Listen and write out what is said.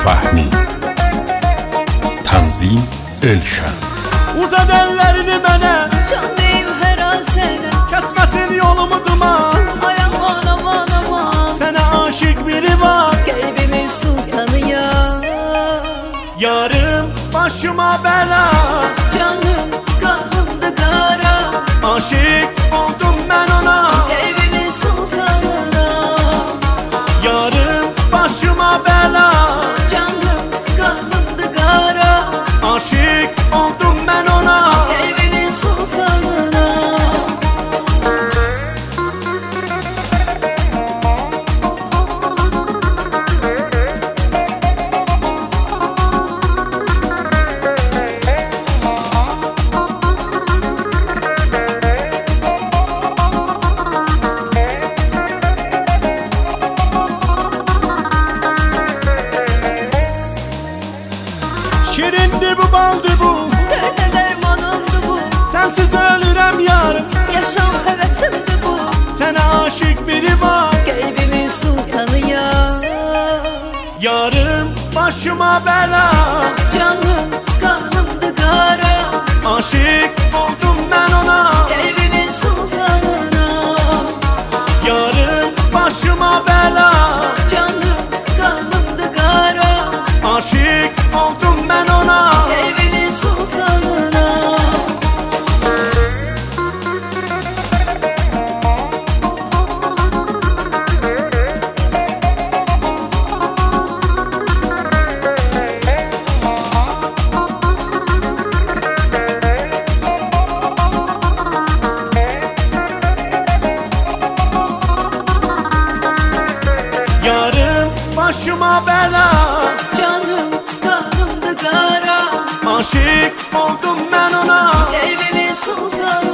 Fahmi Tanzim Elşan. Uzad ellerini mənə, can deyim hər an sənə, kəsməsin yolumu duman. ay aman aman aman, Sənə aşık biri var, qəlbimin sultanıyam. yarım başıma bəla. Canım qanımdı qara, Aşık oldum mən ona, qəlbimin sultanına. yarım başıma bəla. Canım qanımdı qara, Aşık oldum mən ona, qəlbimin sultanına. şirindi bu baldı bu, Dərdə dərmanımdı bu, sensiz ölürəm yarım. yaşam həvəsimdi bu, Sənə aşık biri var, qəlbimin sultanıyam. yarım başıma bəla. Canım qanımdı qara, Aşık oldum mən ona, qəlbimin sultanına. yarım başıma bəla. Canım qanımdı qara, Aşık oldum mən ona, qəlbimin sultanına. yarım başıma bəla. Canım qanımdı qara, Aşık oldum mən ona, qəlbimin sultanına.